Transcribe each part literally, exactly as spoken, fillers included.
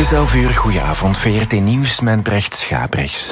is elf uur, goedenavond. V R T Nieuws met Brecht Schabrichs.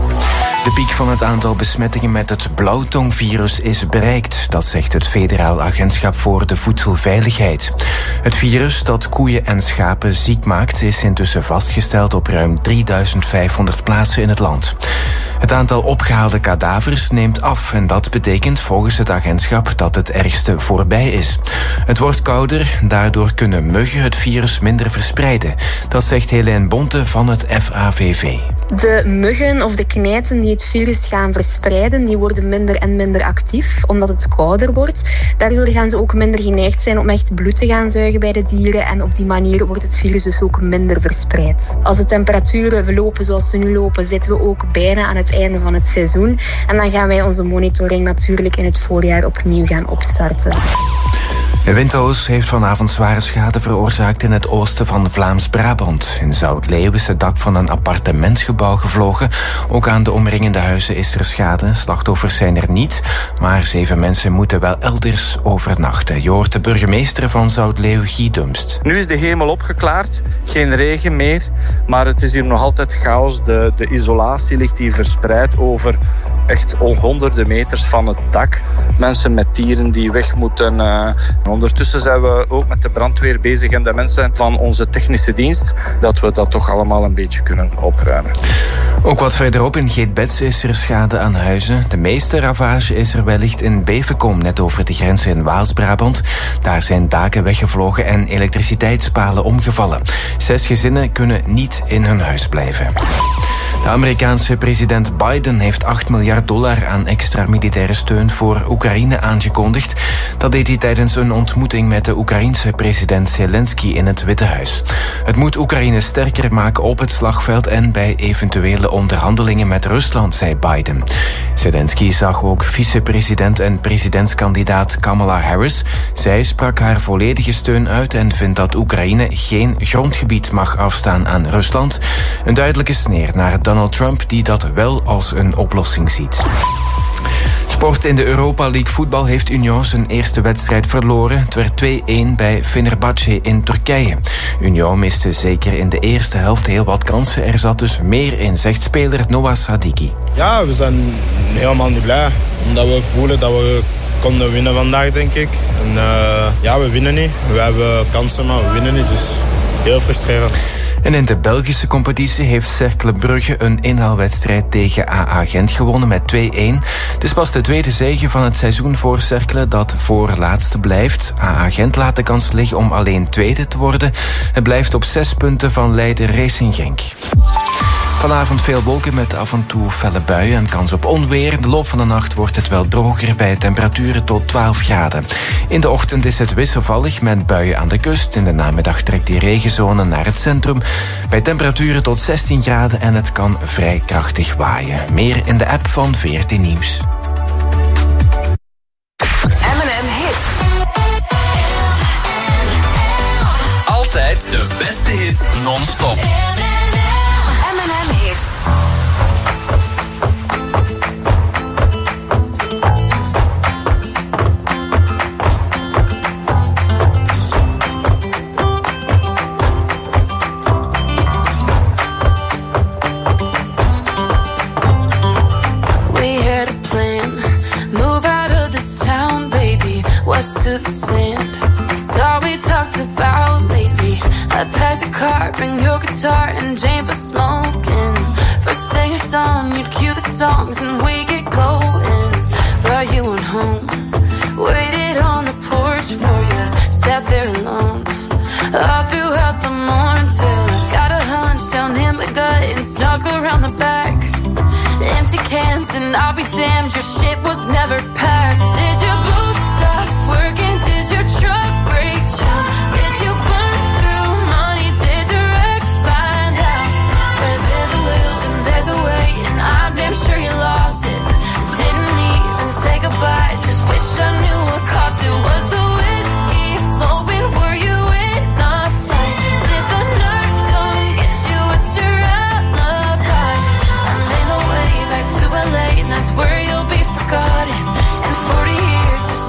De piek van het aantal besmettingen met het blauwtongvirus is bereikt. Dat zegt het Federaal Agentschap voor de Voedselveiligheid. Het virus dat koeien en schapen ziek maakt is intussen vastgesteld op ruim drieduizend vijfhonderd plaatsen in het land. Het aantal opgehaalde kadavers neemt af en dat betekent volgens het agentschap dat het ergste voorbij is. Het wordt kouder, daardoor kunnen muggen het virus minder verspreiden. Dat zegt Helene Bonte van het F A V V. De muggen of de knijten die het virus gaan verspreiden, die worden minder en minder actief, omdat het kouder wordt. Daardoor gaan ze ook minder geneigd zijn om echt bloed te gaan zuigen bij de dieren en op die manier wordt het virus dus ook minder verspreid. Als de temperaturen verlopen zoals ze nu lopen, zitten we ook bijna aan het einde van het seizoen en dan gaan wij onze monitoring natuurlijk in het voorjaar opnieuw gaan opstarten. De windhoos heeft vanavond zware schade veroorzaakt in het oosten van Vlaams-Brabant. In Zoutleeuw is het dak van een appartementsgebouw gevlogen. Ook aan de omringende huizen is er schade. Slachtoffers zijn er niet, maar zeven mensen moeten wel elders overnachten. Je hoort de burgemeester van Zoutleeuw, Guy Dumst. Nu is de hemel opgeklaard, geen regen meer, maar het is hier nog altijd chaos. De, de isolatie ligt hier verspreid over echt honderden meters van het dak. Mensen met dieren die weg moeten. Uh, ondertussen zijn we ook met de brandweer bezig en de mensen van onze technische dienst, dat we dat toch allemaal een beetje kunnen opruimen. Ook wat verderop in Geetbets is er schade aan huizen. De meeste ravage is er wellicht in Bevekom, net over de grens in Waals-Brabant. Daar zijn daken weggevlogen en elektriciteitspalen omgevallen. Zes gezinnen kunnen niet in hun huis blijven. De Amerikaanse president Biden heeft acht miljard dollar aan extra militaire steun voor Oekraïne aangekondigd. Dat deed hij tijdens een ontmoeting met de Oekraïense president Zelensky in het Witte Huis. Het moet Oekraïne sterker maken op het slagveld en bij eventuele onderhandelingen met Rusland, zei Biden. Zelensky zag ook vicepresident en presidentskandidaat Kamala Harris. Zij sprak haar volledige steun uit en vindt dat Oekraïne geen grondgebied mag afstaan aan Rusland. Een duidelijke sneer naar Donald Trump, die dat wel als een oplossing ziet. Sport in de Europa League voetbal heeft Union zijn eerste wedstrijd verloren. Het werd twee-een bij Fenerbahce in Turkije. Union miste zeker in de eerste helft heel wat kansen. Er zat dus meer in, zegt speler Noah Sadiki. Ja, we zijn helemaal niet blij. Omdat we voelen dat we konden winnen vandaag, denk ik. En uh, ja, we winnen niet. We hebben kansen, maar we winnen niet. Dus heel frustrerend. En in de Belgische competitie heeft Cercle Brugge een inhaalwedstrijd tegen A A Gent gewonnen met twee-een. Het is pas de tweede zege van het seizoen voor Cercle dat voorlaatste blijft. A A Gent laat de kans liggen om alleen tweede te worden. Het blijft op zes punten van leider Racing Genk. Vanavond veel wolken met af en toe felle buien en kans op onweer. In de loop van de nacht wordt het wel droger bij temperaturen tot twaalf graden. In de ochtend is het wisselvallig met buien aan de kust. In de namiddag trekt die regenzone naar het centrum. Bij temperaturen tot zestien graden en het kan vrij krachtig waaien. Meer in de app van V R T Nieuws. M en M Hits. Altijd de beste hits non-stop. To the sand, it's all we talked about lately. I packed a car, bring your guitar and Jane for smoking. First thing it's on, you'd cue the songs and we get going. But you went home, waited on the porch for you, sat there alone all throughout the morning till I got a hunch down in my gut and snuck around the back. Empty cans and I'll be damned, your shit was never packed. Did your boots stop working? Did your truck break down? Did you burn through money? Did your ex find out? Where there's a will and there's a way, and I'm damn sure you lost it. Didn't even say goodbye, just wish I knew what cost it. Was the whiskey flowing? Were you in a fight? Did the nurse come get you? What's your alibi? To L A, and that's where you'll be forgotten. In forty years, you're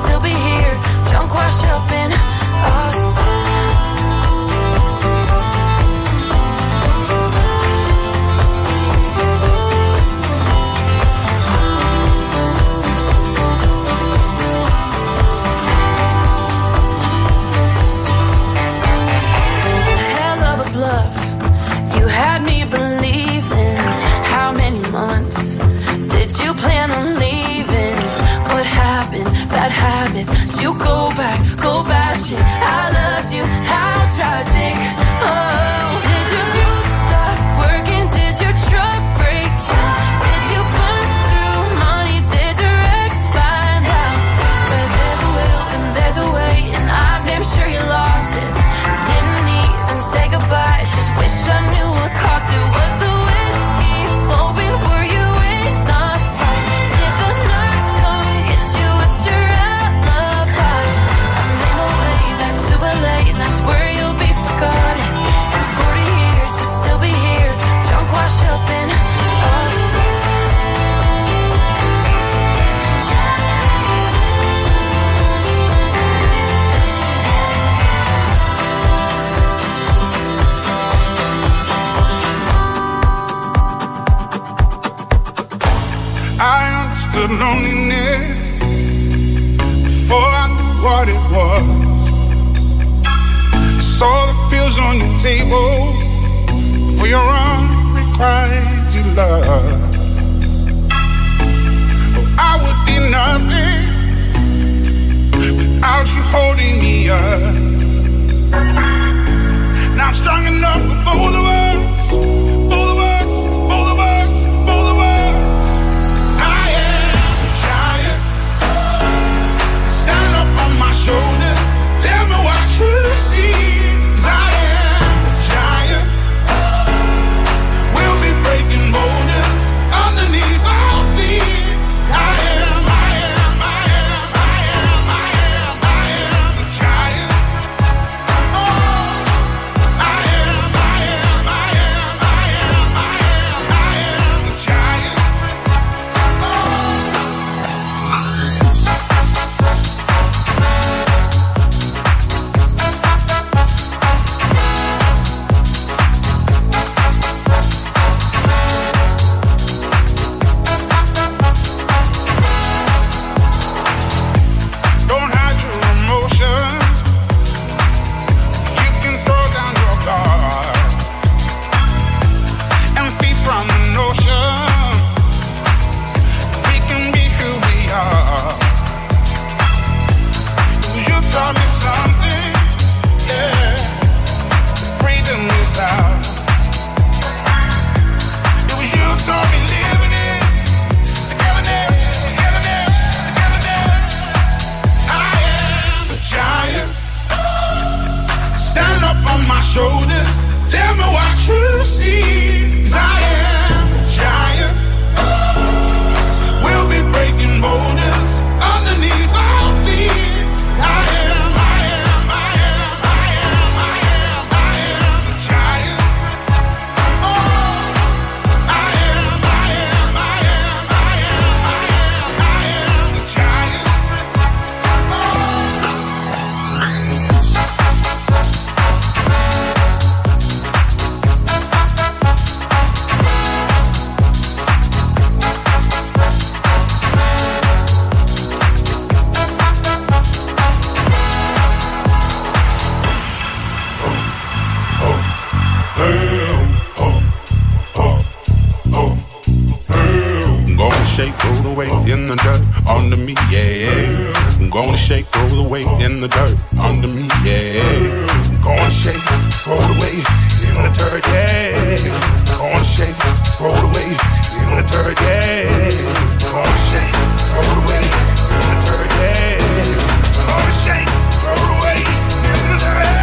watching. I loved you, how tragic. Oh, did your boots stop working? Did your truck break down? Did you burn through money? Did your ex find out? But there's a will and there's a way, and I'm damn sure you lost it. Didn't even say goodbye, just wish I knew what cost it. Was the whiskey flowing? Were you in a fight? Did the nurse come get you? It's your alibi. I made my way back to L A, and that's where you'll be forgotten. In forty years you'll still be here, drunk, wash up in Austin. I understood loneliness before I knew what it was. I saw the pills on your table for your unrequited love. Oh, I would be nothing without you holding me up. Now I'm strong enough for both of us, both of us, both of us, both of us. I am a giant. Stand up on my shoulders. Tell me what you see. 'Cause I am a giant. We'll be breaking boulders underneath our feet. I am, I am, I am, I am, I am, I am a giant. Oh, I am, I am, I am, I am, I am, I am a giant. Don't hide your emotions. You can throw down your guard and feed from the notion we can be who we are. You taught me something, yeah. Freedom is out. It was you taught me living it. Togetherness, togetherness, togetherness. I am a giant. Stand up on my shoulders. Tell me what you see. 'Cause I am a giant. We'll be breaking boulders underneath our feet. I am, I am, I am, I am, I am, I am a giant. Oh, I am, I am, I am, I am, I am, I am a giant. I'm gonna shake, roll the weight in the dirt under me, yeah. I'm gonna shake, roll the weight in the dirt under me, yeah. I'm gonna shake, throw the weight in the dirt, yeah. I'm gonna shake, throw the weight in the dirt, yeah. I'm gonna shake, throw the weight in the dirt, yeah. I'm gonna shake, throw the weight in the dirt.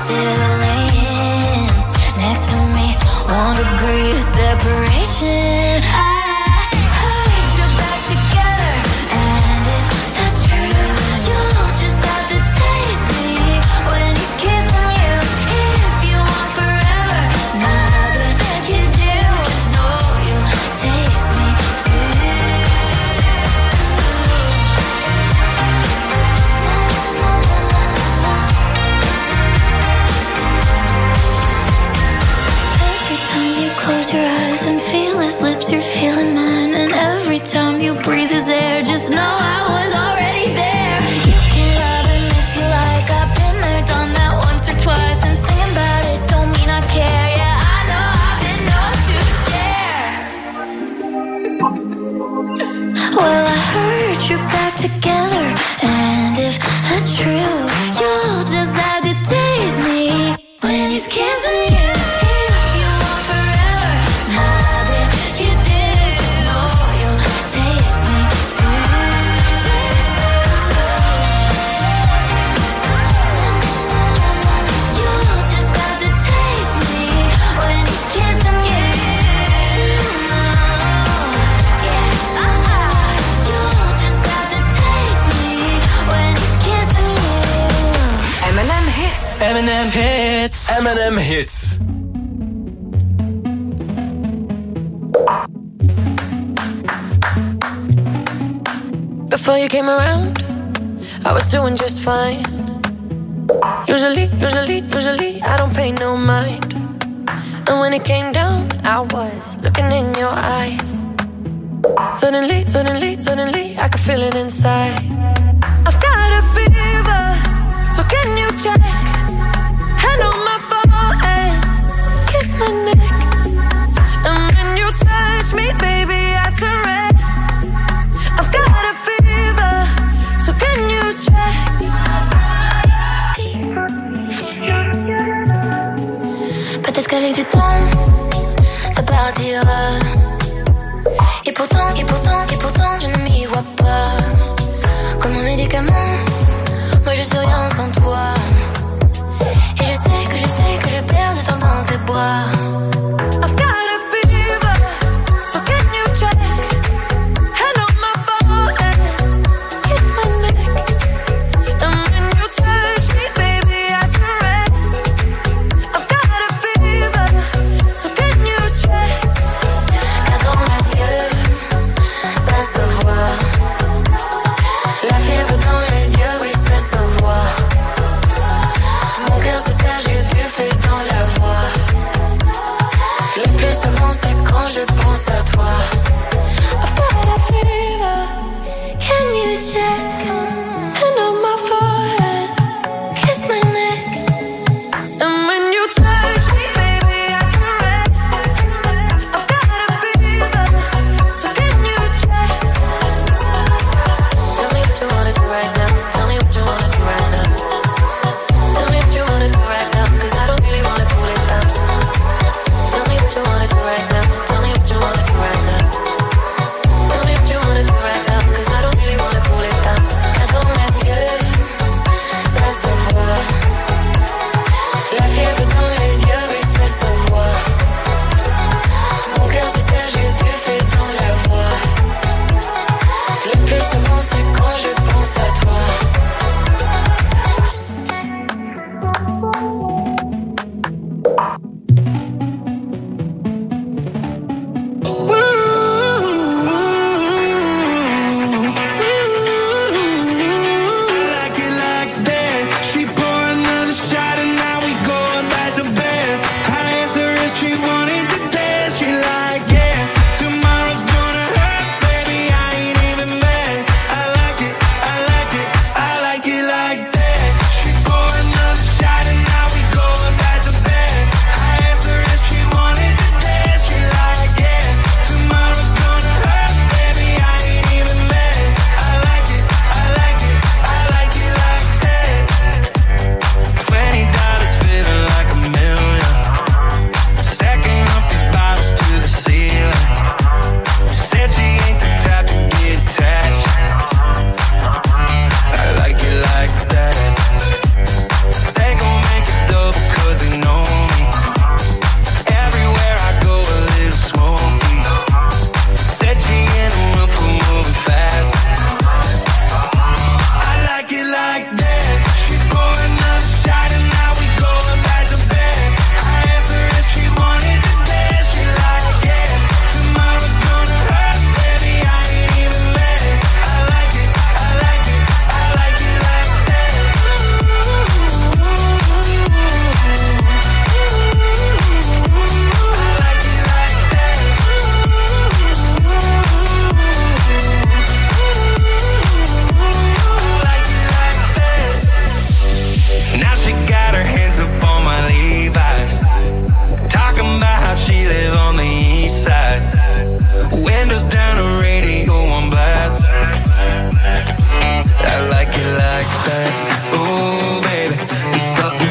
still laying next to me. One degree of separation. I heard you're back together, and if that's true, you'll just have to taste me when he's kissing you. If you want forever, now that you do, just know you'll taste me too. Every time you close your eyes and feel his lips, you're feeling mine. And every time you breathe his air, just know I was already there. You can love him if you like. I've been there, done that once or twice. And singing about it don't mean I care. Yeah, I know I've been known to share. Well, I heard you're back together, and if that's true, you'll just have to taste me when he's kissing you. If you want forever, now that you do, know you'll taste me too. Taste me too. You'll just have to taste me when he's kissing you. Yeah, uh-uh. You'll just have to taste me when he's kissing you. M and M Hits. M and M Hits. M and M Hits. Before you came around, I was doing just fine. Usually, usually, usually, I don't pay no mind. And when it came down, I was looking in your eyes. Suddenly, suddenly, suddenly, I could feel it inside. I've got a fever, so can you check? Hand on my forehead, kiss my neck. And when you touch me, baby, I turn red. I've got a fever, so can you check? Peut-être qu'avec du temps, ça partira. Et pourtant, et pourtant, et pourtant, je ne m'y vois pas. Comme un médicament, moi je suis rien sans toi. Et je sais que je sais que je perds de temps dans tes bras. I've got a fever, so can you check? Hand on my forehead, kiss my neck. And when you touch me, baby, I turn red. I've got a fever, so can you check? Car dans mes yeux, ça se voit. La fièvre dans les yeux, oui, ça se voit. Mon cœur se serre, j'ai du feu dans la voix.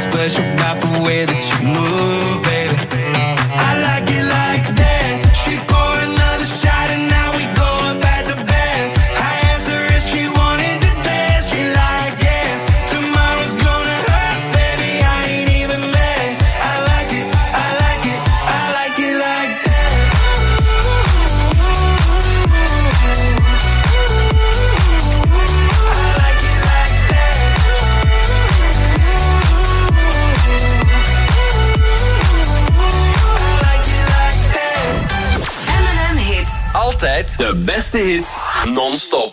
special about the way that you move, baby. I like it like that. She pour another shot and now we going back to bed. I asked her if she wanted to dance. She like, yeah, tomorrow's gonna hurt, baby, I ain't even mad. I like it, I like it, I like it like that. Altijd de beste hits non-stop.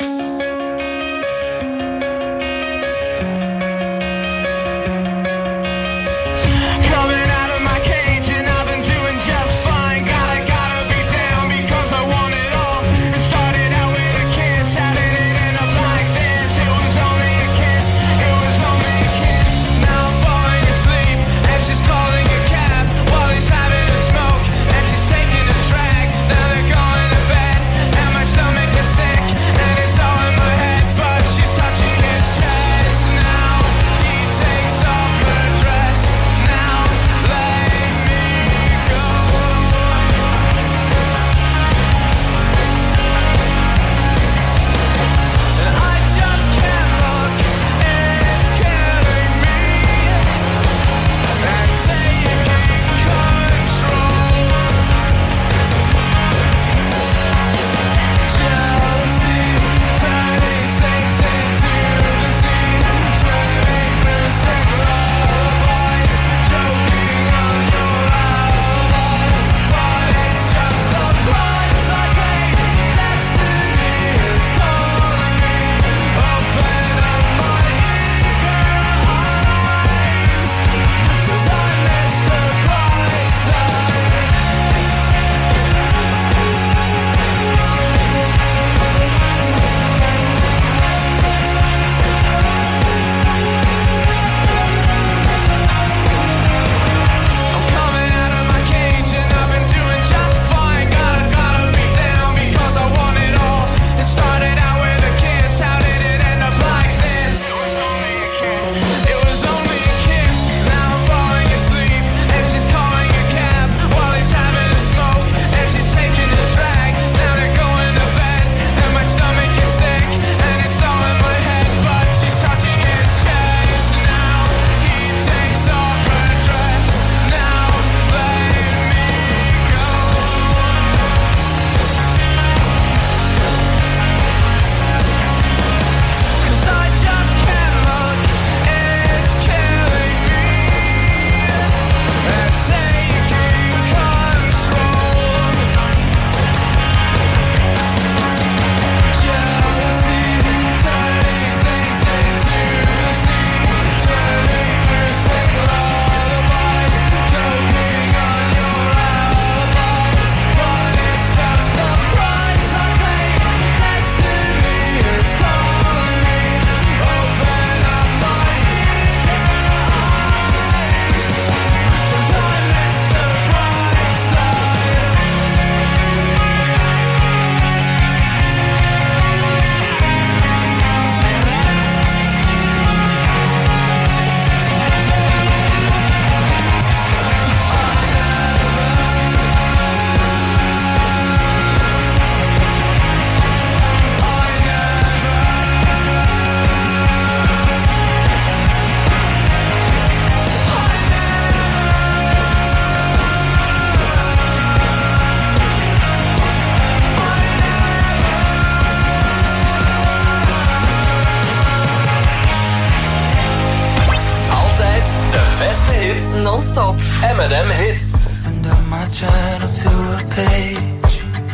Non-stop M and M hits. Opened up my journal to a page.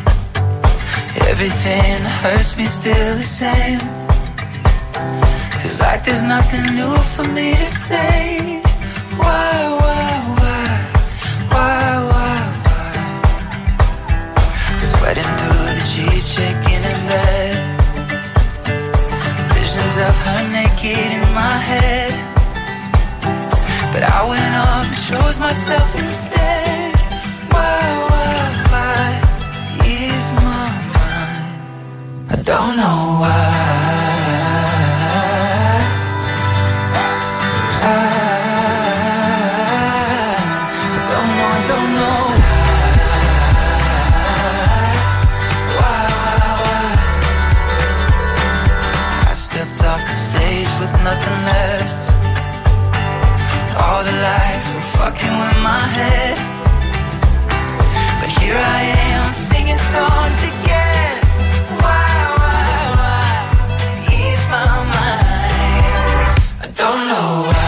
Everything that hurts me still the same. Feels like there's nothing new for me to say. Why, why, why, why, why, why? Sweating through the sheets, shaking in bed. Visions of her naked in my head. But I went off and chose myself instead. Why, why, why is my mind? I don't know why. I all the lies were fucking with my head. But here I am singing songs again. Why, why, why? Ease my mind. I don't know why.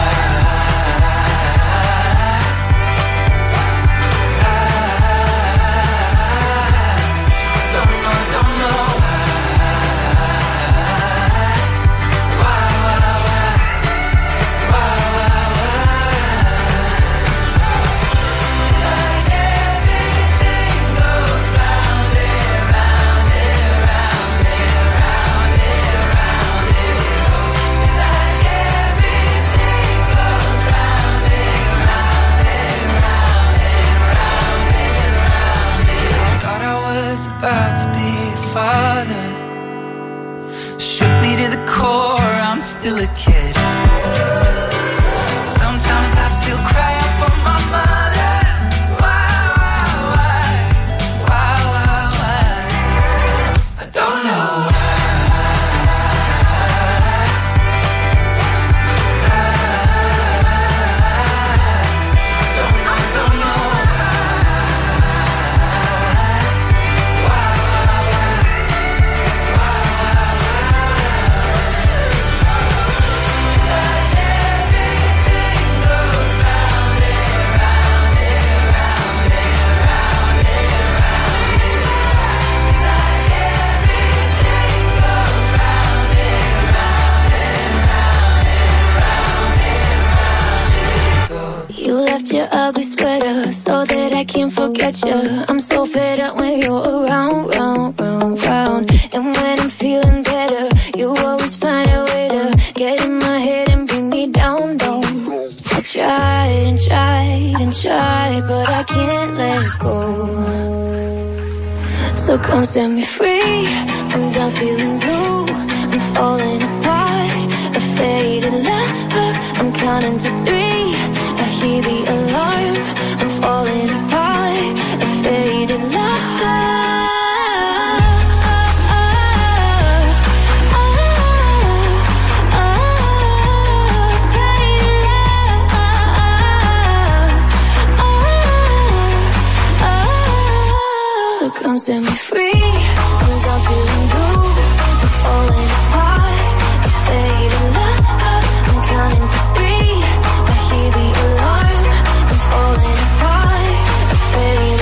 About to be a father, shook me to the core, I'm still a kid. Sometimes I still cry out for my mother. Why, why, why, why, why, why? I don't know why. Your ugly sweater so that I can't forget you. I'm so fed up when you're around, round, round, round. And when I'm feeling better, you always find a way to get in my head and bring me down, down. I tried and tried and tried, but I can't let go. So come set me free. I'm done feeling blue. I'm falling apart. A faded love. I'm counting to three. I hear the alarm, I'm falling apart, a faded love. So come set me free, I'm done feeling blue, I'm falling apart, a faded love. I'm counting to three, I hear the alarm, I'm falling apart, afraid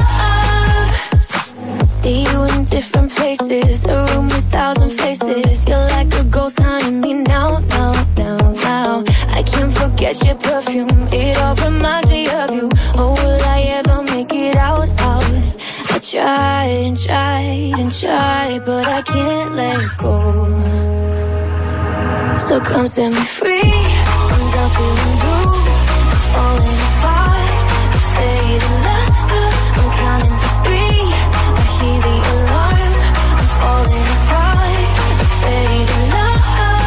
of love. See you in different places, a room with thousand faces. You're like a ghost haunting me now, now, now, now. I can't forget your perfume, it all reminds me of you. Oh, will I ever make it out, out? I tried and tried and tried, but I can't let go. So come set me free, I'm done feeling blue, I'm falling apart, a faded love. I'm counting to three, I hear the alarm, I'm falling apart, a faded love.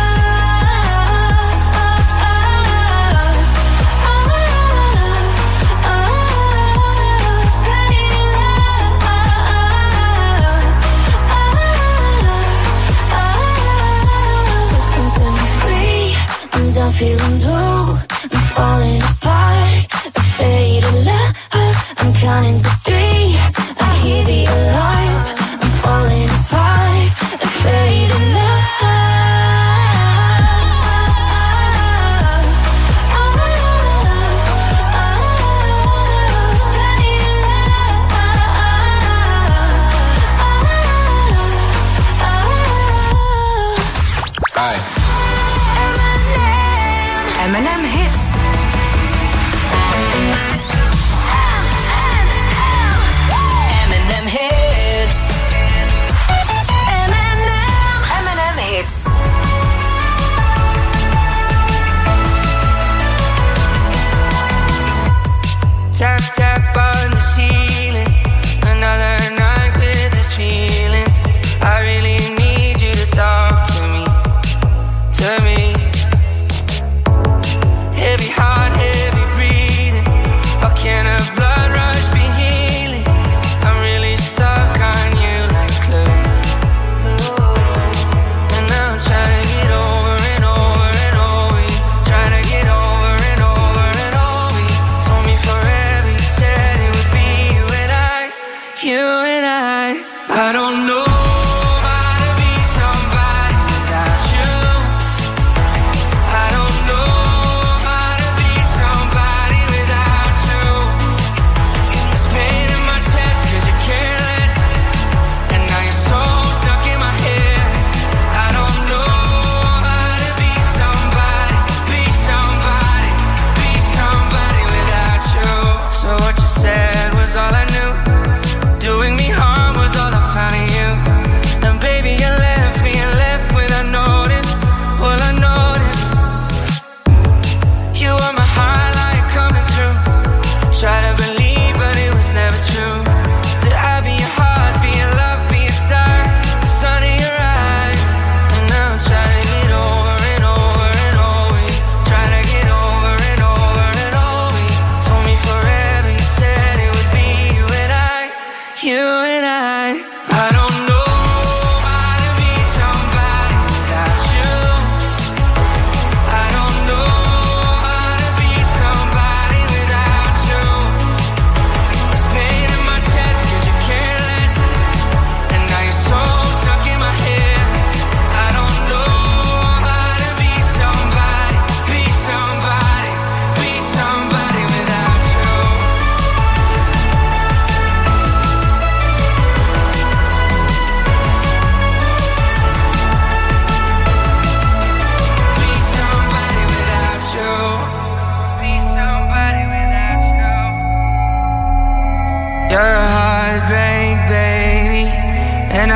I'm feeling blue, I'm falling apart, a faded love. I'm counting to three, I hear the alarm, I'm falling apart, a faded love. M and M Hits. M and M Hits. M and M. M and M Hits. Tap, tap on the ceiling. Another night with this feeling. I really need you to talk to me. To me. Every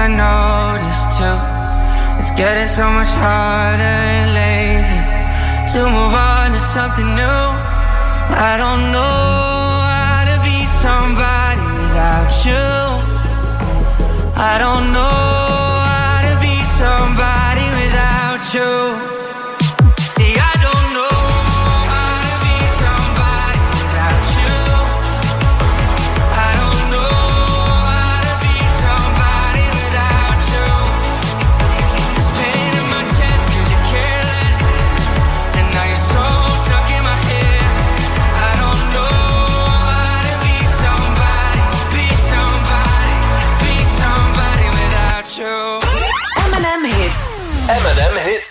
I noticed too. It's getting so much harder lately to move on to something new. I don't know how to be somebody without you. I don't know how to be somebody without you. See, I don't know how to be somebody without you. I don't know how to be somebody without you. There's pain in my chest 'cause you're careless, and now you're so stuck in my head. I don't know how to be somebody, be somebody, be somebody without you. M and M Hits. M and M Hits.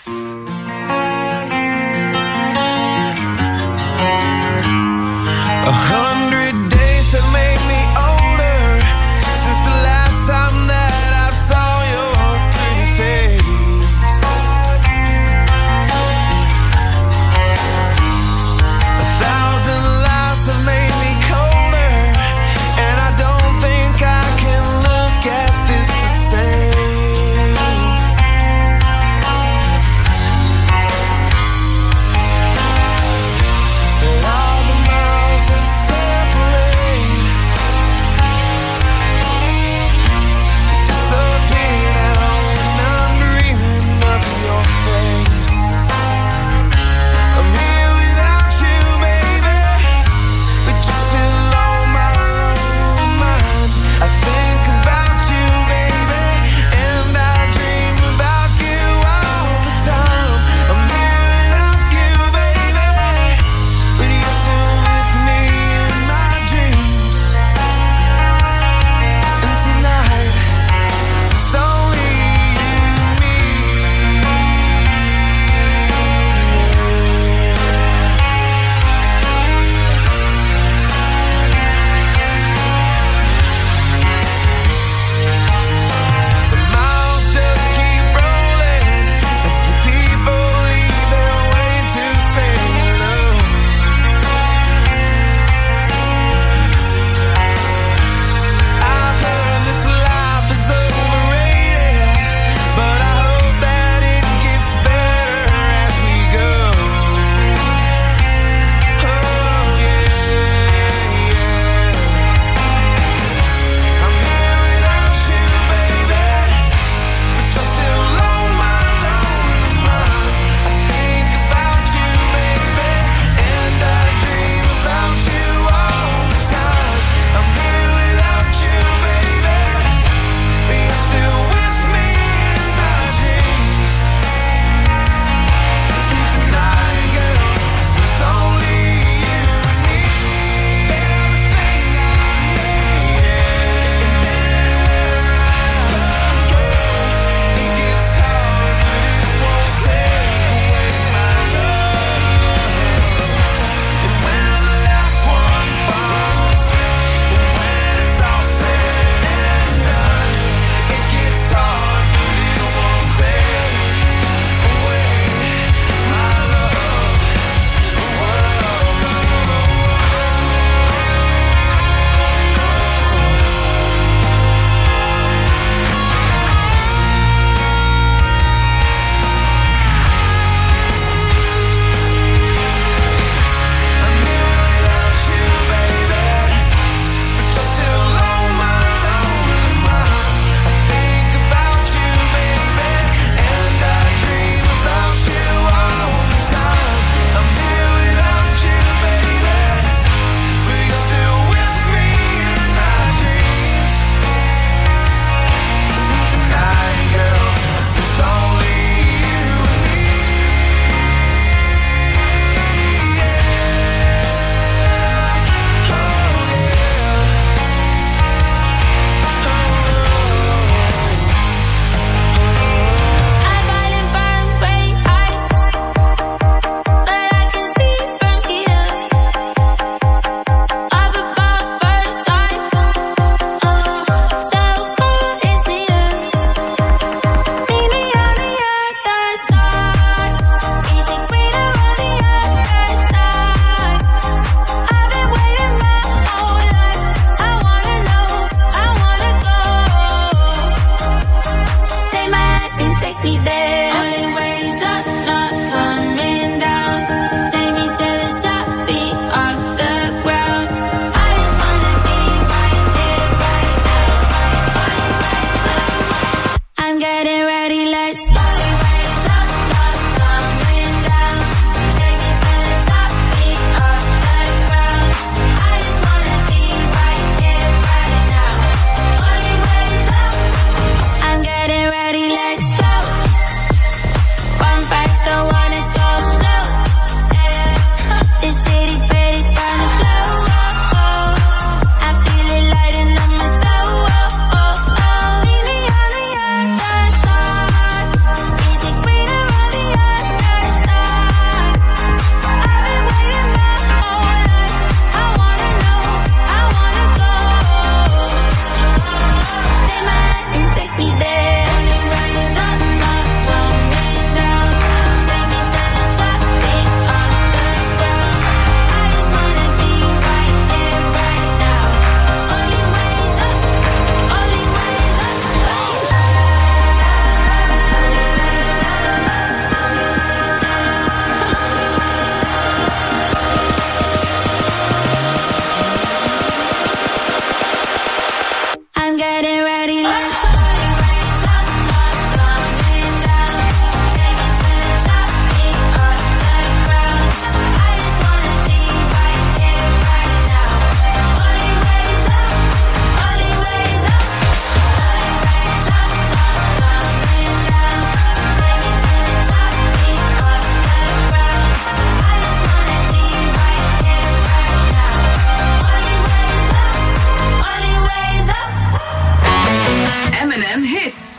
A hundred days have made me older since the last time that I saw your pretty face. A thousand lies have made me colder, and I don't think I can look at this the same.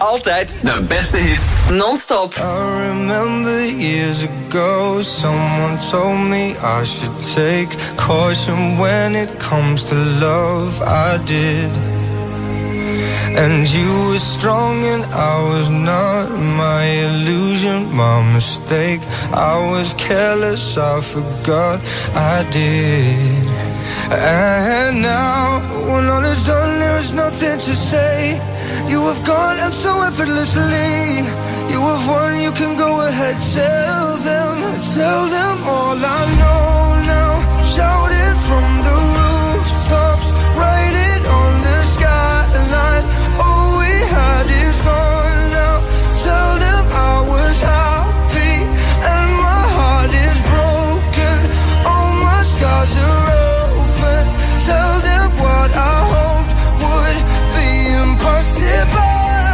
Altijd de beste hits. Non-stop. I remember years ago, someone told me I should take caution when it comes to love. I did. And you were strong and I was not. My illusion, my mistake. I was careless, I forgot I did. And now, when all is done, there is nothing to say. You have gone and so effortlessly. You have won, you can go ahead. Tell them, tell them all I know now. Shout it from the rooftops. Write it on the skyline. All we had is gone now. Tell them I was happy and my heart is broken. All my scars are open. Tell them what I hoped would be impossible.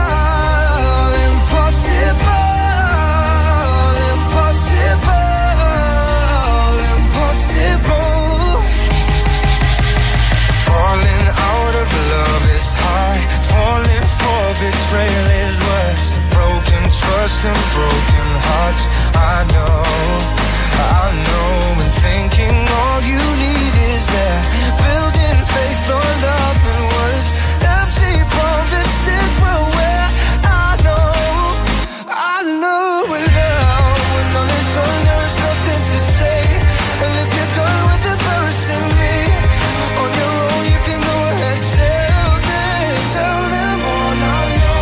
Betrayal is worse. Broken trust and broken hearts. I know, I know. And thinking all you need is there. Building faith on nothing was empty promises were where I know, I know. And now when all is done, there's nothing to say. And if you're done with embarrassing me on your own, you can go ahead. Tell them, tell them all I.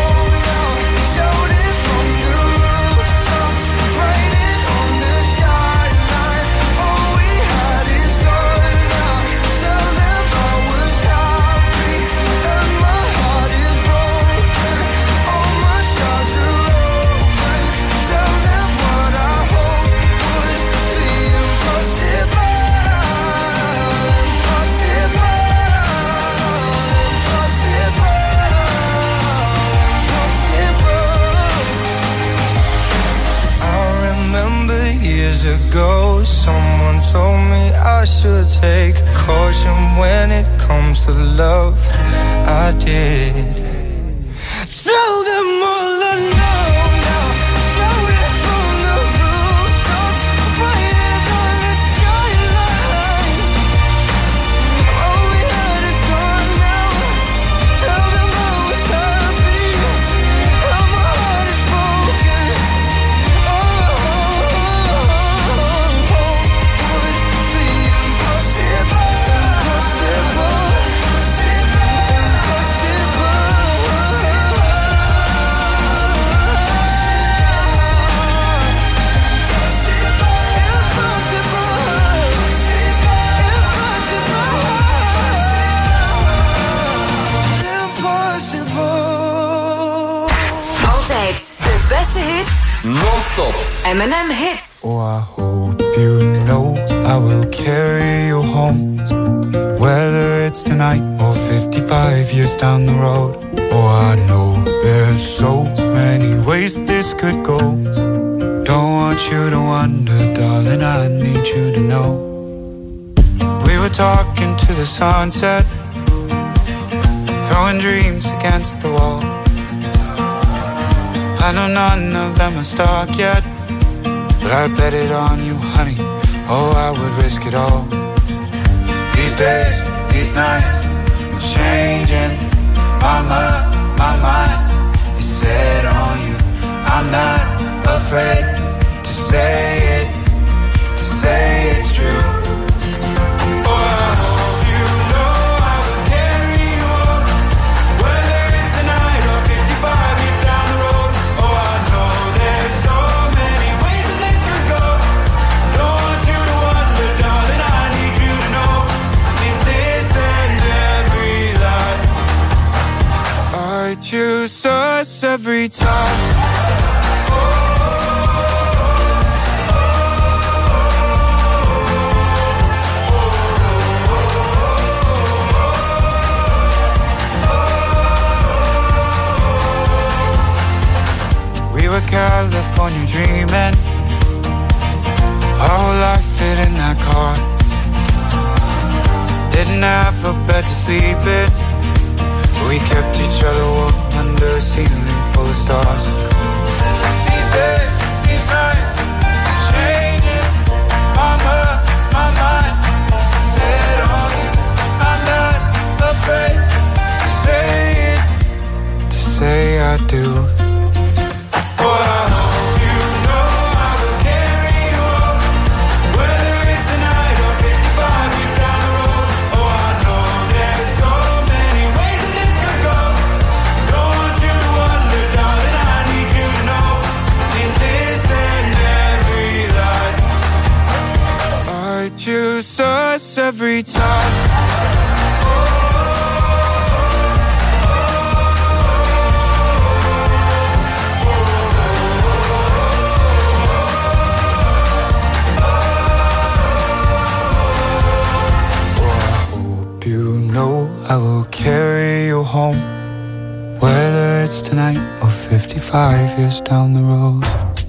Ago, someone told me I should take caution when it comes to love. I did. Tell them all I know now. Shout it from the rooftops. Write it on the skyline. All we had is gone now. Tell them I was happy and my heart is broken. De beste hits. Non-stop. M and M Hits. Oh, I hope you know I will carry you home. Whether it's tonight or fifty-five years down the road. Oh, I know there's so many ways this could go. Don't want you to wonder, darling, I need you to know. We were talking to the sunset, throwing dreams against the wall. I know none of them are stuck yet, but I bet it on you, honey. Oh, I would risk it all. These days, these nights, I'm changing. My mind, my mind is set on you. I'm not afraid to say it, to say it's true. Choose us every time. We were California dreaming, our whole life fit in that car. Didn't have a bed to sleep in. we kept each other warm under a ceiling full of stars. These days, these nights, changing my mind, my mind. Set on you, I'm not afraid to say it, to say I do. Boy, I hope you know I will carry you home, whether it's tonight or fifty-five years down the road. Oh, I know there's so many ways that this could go. Don't want you to wonder, darling, I need you to know, in this and every life, I choose us every time. I will carry you home, whether it's tonight or fifty-five years down the road.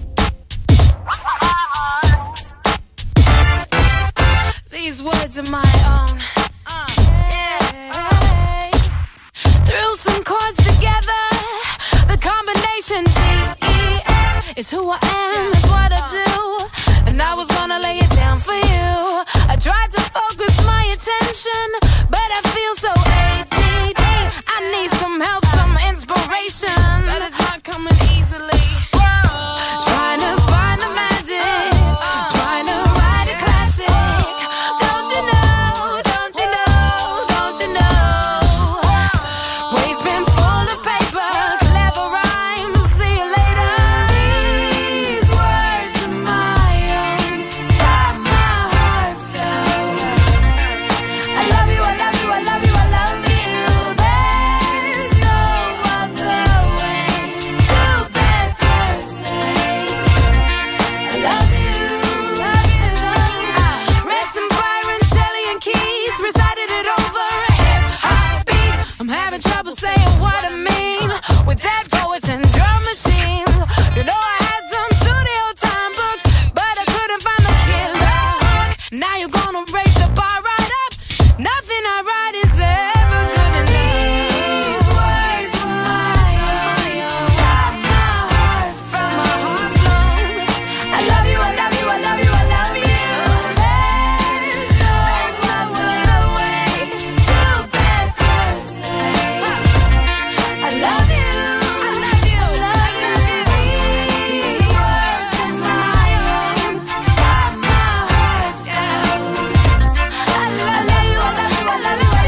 These words are my own. Uh, yeah. Threw some chords together. The combination D E F is who I am, is what I do. And I was gonna lay it down for you. I tried to focus my attention, but I feel so A D D. I need some help, some inspiration, but it's not coming easily. Trying to find the magic, trying to write a classic. Don't you know, don't you know, don't you know? Waste bin full of paper, clever rhymes, see you later. These words are my own, got my heart flow. I love you, I love you, I love you, I love you. There's no other way to better say I love you, love you. I read some Byron, Shelley, and Keats, recited it over a hip hop beat. I'm having trouble saying what I mean with dead poets and drum machines. You know I had some studio time books, but I couldn't find the killer hook. Now you're gonna raise the bar right up. Nothing I write is ever good enough. These words were my own, got my heart from my heart flown. I love you, I love you, I love you, I love you. There's no other way to better say I love you, I love you, love you. These words are my own, got my heart flown. I love you, I love you, I love you, I love you.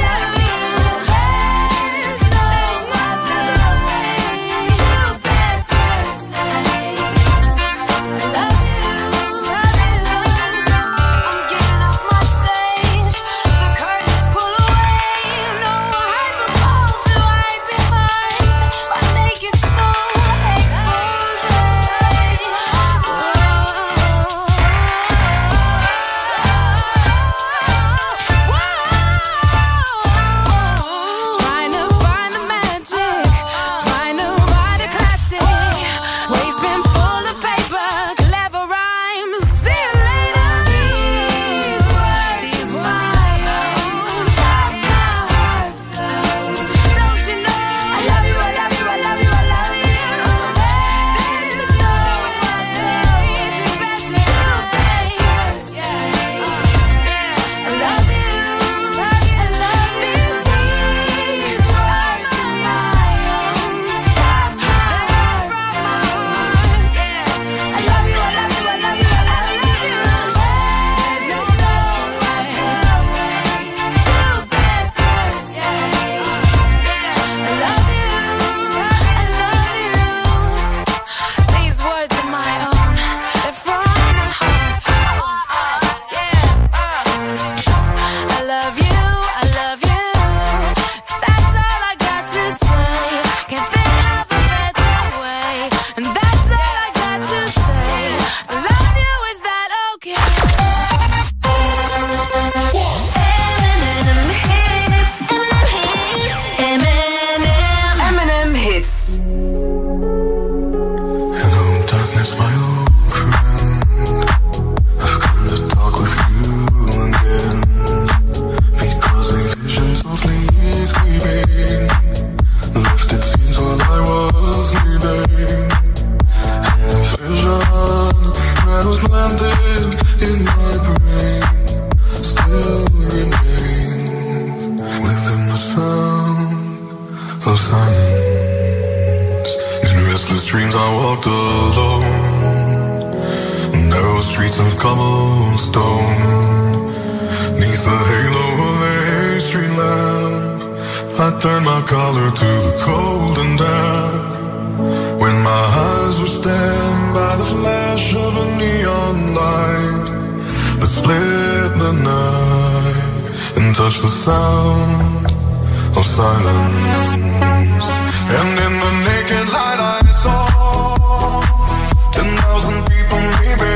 beneath, within the sound of silence. In restless dreams I walked alone, narrow streets of cobblestone. Neath the halo of a street lamp, I turned my collar to the cold and damp. When my eyes were stabbed by the flash of a neon light that split the night and touched the sound of silence. And in the naked light I saw ten thousand people maybe,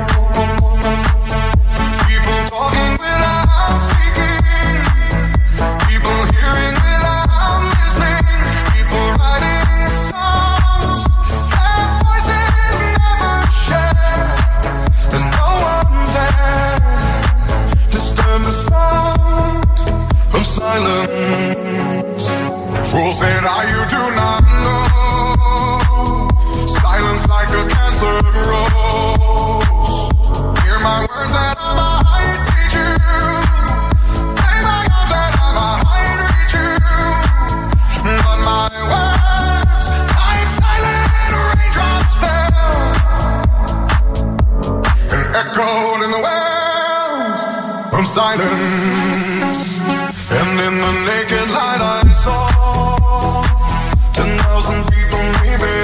people talking without speaking, people hearing without listening, people writing songs that voices never share, and no one dared disturb the sound of silence. Fools say now you do not know, silence like a cancer grows. Hear my words and I might teach you, play my arms and I might reach you, but my words like silent raindrops fell and echoed in the wells of silence. And in the naked light I saw ten thousand people maybe,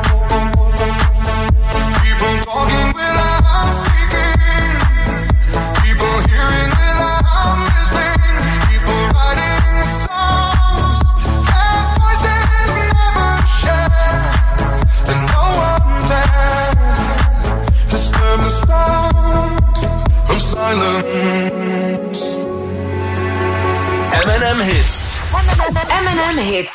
people talking without speaking, people hearing without listening, people writing songs that voices never share, and no one dared disturb the sound of silence. M and M Hits. M and M Hits.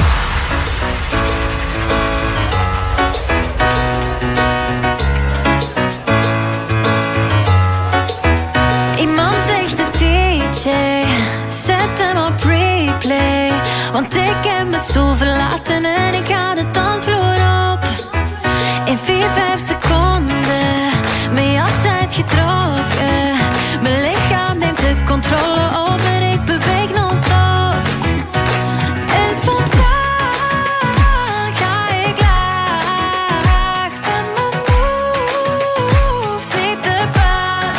Iemand zegt de D J, zet hem op replay, want ik heb mijn stoel verlaten en ik ga de dansvloer op. In vier, vijf seconden, mijn jas uitgetrokken, mijn lichaam neemt de controle over, ik beweeg non-stop. En spontaan ga ik laag, en mijn moves niet de baas.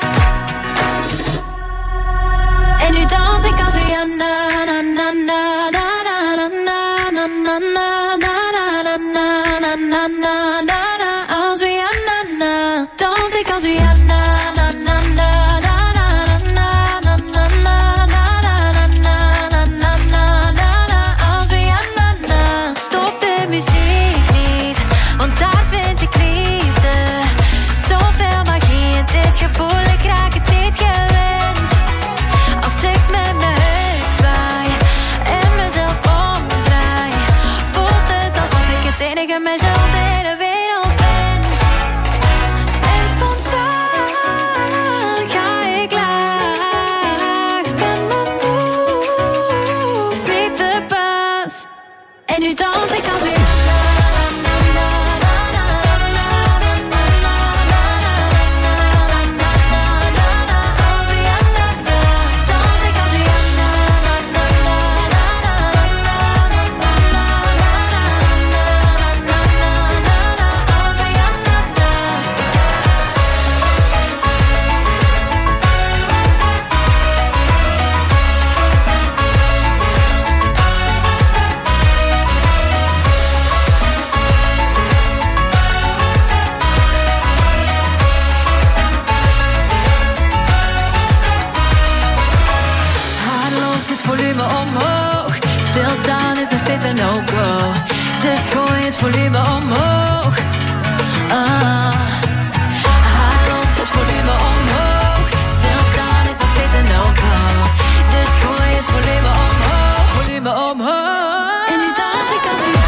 En nu dans ik als Rihanna, na na na na na na na na na na na na na na na na na, als Rihanna, dans ik als Rihanna, na na na na na na na na na na na na, als Rihanna. Stop de muziek niet, want daar vind ik liefde. Zoveel magie in dit gevoel, ik raak het niet gewend. Als ik met mijn heup zwaai en mezelf omdraai, voelt het alsof ik het enige meisje op de hele wereld ben. En spontaan ga ik laag, ben mijn moves niet de baas. En nu dans ik als weer. Stilstaan is nog steeds een no-go, dus gooi het volume omhoog. Ah. Haal los het volume omhoog. Stilstaan is nog steeds een no-go, dus gooi het volume omhoog. Volume omhoog. En nu dans ik als een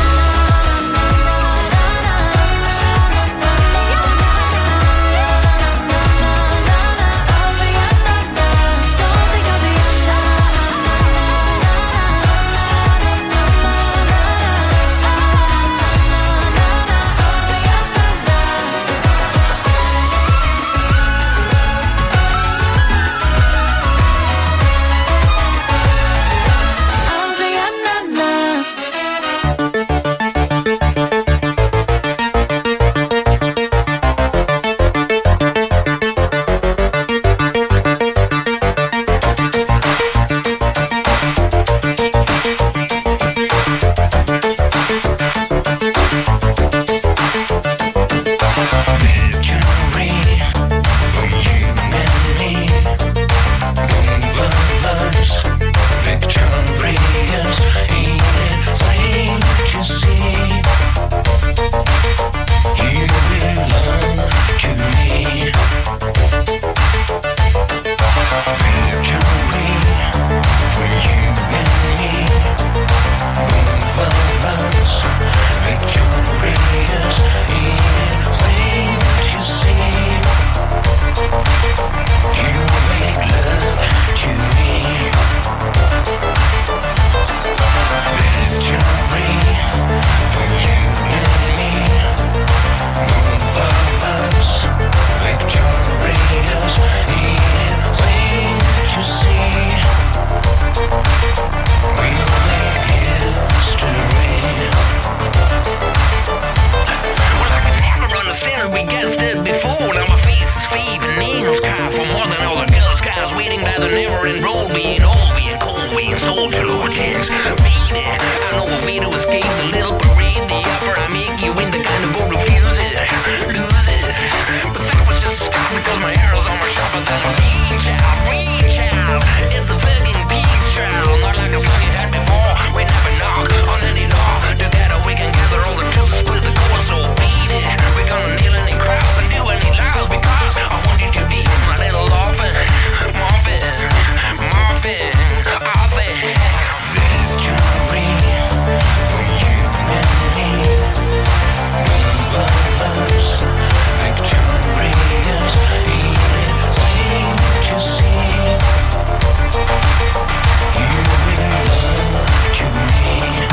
river and road, being old, being cold, being soldier, Lord kicks. Baby, I know a way to escape the little parade, the offer I make you in the kind of boat refuse it, lose it. But that was just stop because my arrows on my shoulder. Then reach out, reach out. It's a fucking peace trial, not like a song you had before. We never knock on any door. Together we can gather all the truth, split the core, so beat it. We're gonna nail any crowds and do any lies because I want you to be my little orphan, Marvin, Marvin, Marvin. Victory for you and me. Both of us victorious, even plain to see. You belong to me.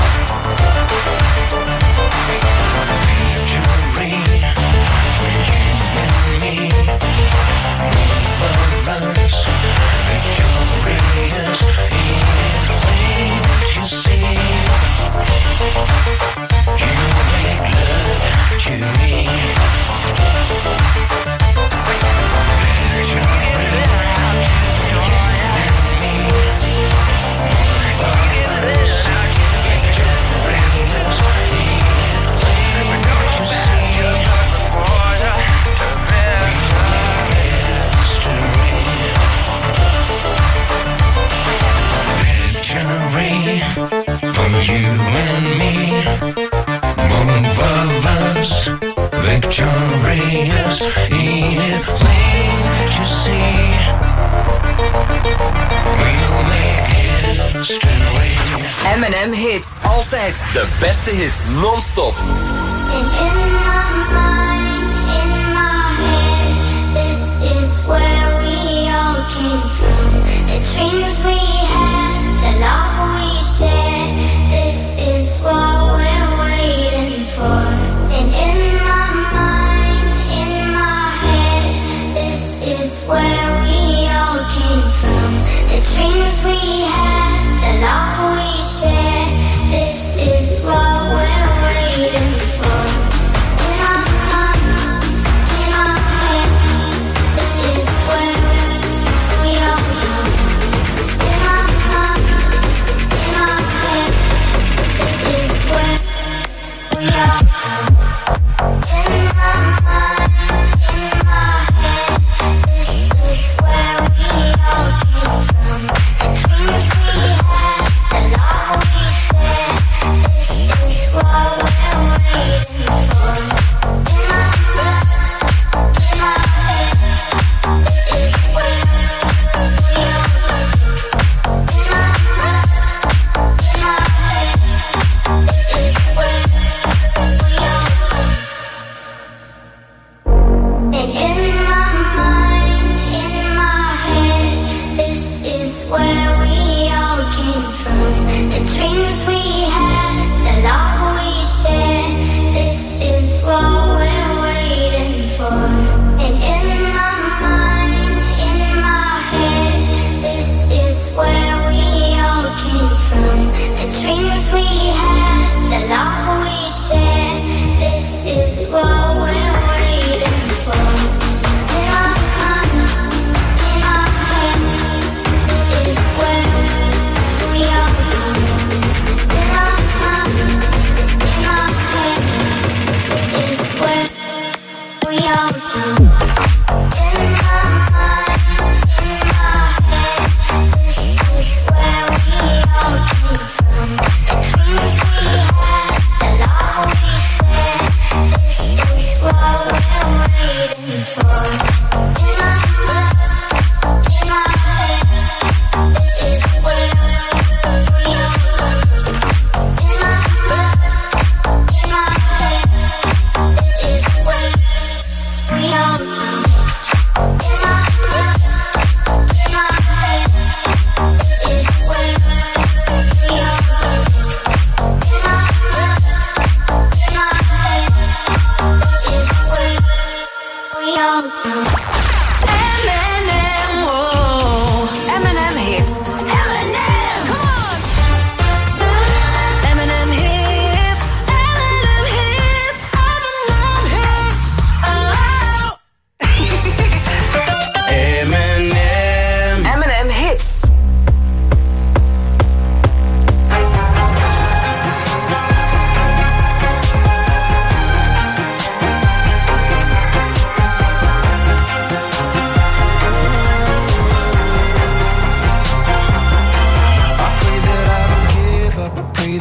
Victory for you and me. Both of us victorious, even plain to see. You make love to me. From you and me, both of us victorious, ain't it plain to see? We'll make history. M en M Hits. Altijd de beste hits, non-stop. And in my mind, in my head, this is where we all came from. The dreams we had, the love we shared, this is what we're waiting for. And in my mind, in my head, this is where we all came from. The dreams we had, the love we shared, this is what we're waiting for. In my mind.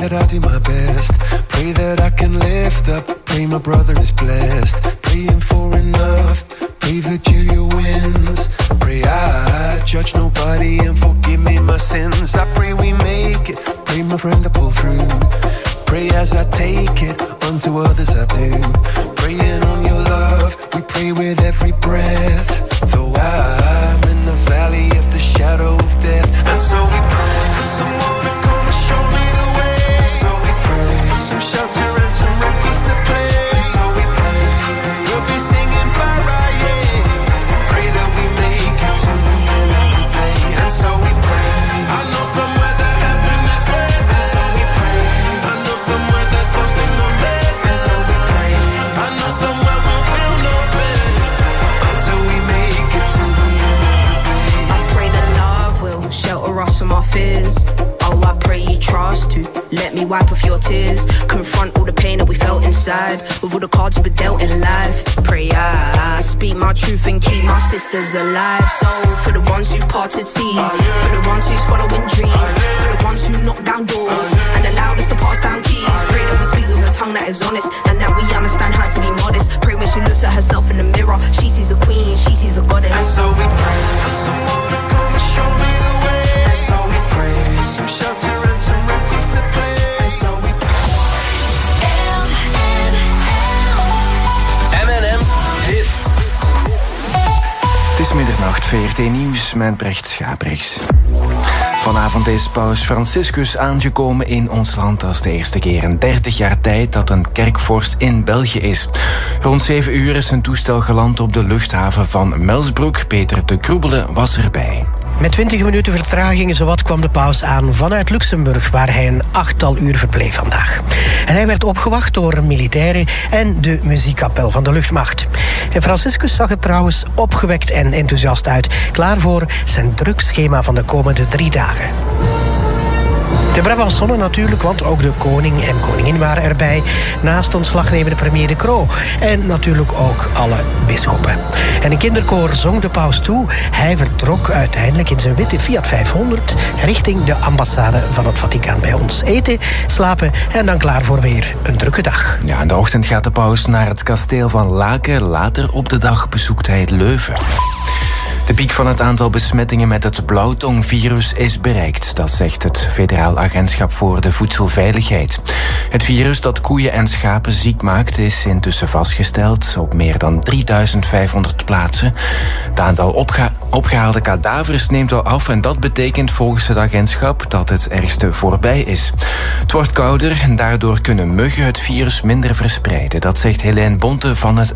that I do my best. Pray that I can lift up. Pray my brother is blessed. Praying for enough. Pray that Julia wins. Pray I judge nobody and forgive me my sins. I pray we make it. Pray my friend to pull through. Pray as I take it, unto others I do. Praying on your love, we pray with every breath. Though I'm in the valley of the shadow of death. And so we pray for someone to come and show me the way. And so we pray for some shelter and some records to play. And so we pray, we'll be singing para, yeah. Pray that we make it to the end of the day. And so we pray, I know somewhere that heaven is waiting. And so we pray, I know somewhere there's something amazing. And so we pray, I know somewhere we'll feel no pain until we make it to the end of the day. I pray that love will shelter us from our fears. Oh, I pray you trust to let me wipe off your tears. Confront all the pain that we felt inside with all the cards we were dealt in life. Pray I speak my truth and keep my sisters alive. So for the ones who parted seas, for the ones who's following dreams, for the ones who knock down doors and allowed us to pass down keys. Pray that we speak with a tongue that is honest and that we understand how to be modest. Pray when she looks at herself in the mirror, she sees a queen, she sees a goddess. And so we pray for someone to come and show me the way. And so we pray for some shelter and some records to play. And so we M en M Hits. Het is middernacht, V R T Nieuws met Brecht Schaprechts. Vanavond is paus Franciscus aangekomen in ons land als de eerste keer in dertig jaar tijd dat een kerkvorst in België is. Rond zeven uur is een toestel geland op de luchthaven van Melsbroek. Peter de Kroebelen was erbij. Met twintig minuten vertraging zowat kwam de paus aan vanuit Luxemburg, waar hij een achttal uur verbleef vandaag. En hij werd opgewacht door militairen en de muziekkapel van de luchtmacht. En Franciscus zag er trouwens opgewekt en enthousiast uit, klaar voor zijn druk schema van de komende drie dagen. De Brabançonnen natuurlijk, want ook de koning en koningin waren erbij. Naast ontslagnemende premier De Croo. En natuurlijk ook alle bisschoppen. En een kinderkoor zong de paus toe. Hij vertrok uiteindelijk in zijn witte Fiat vijfhonderd... richting de ambassade van het Vaticaan bij ons. Eten, slapen en dan klaar voor weer een drukke dag. Ja, in de ochtend gaat de paus naar het kasteel van Laken. Later op de dag bezoekt hij het Leuven. De piek van het aantal besmettingen met het blauwtongvirus is bereikt. Dat zegt het Federaal Agentschap voor de Voedselveiligheid. Het virus dat koeien en schapen ziek maakt is intussen vastgesteld op meer dan drieduizend vijfhonderd plaatsen. Het aantal opga- opgehaalde kadavers neemt al af en dat betekent volgens het agentschap dat het ergste voorbij is. Het wordt kouder en daardoor kunnen muggen het virus minder verspreiden. Dat zegt Helene Bonte van het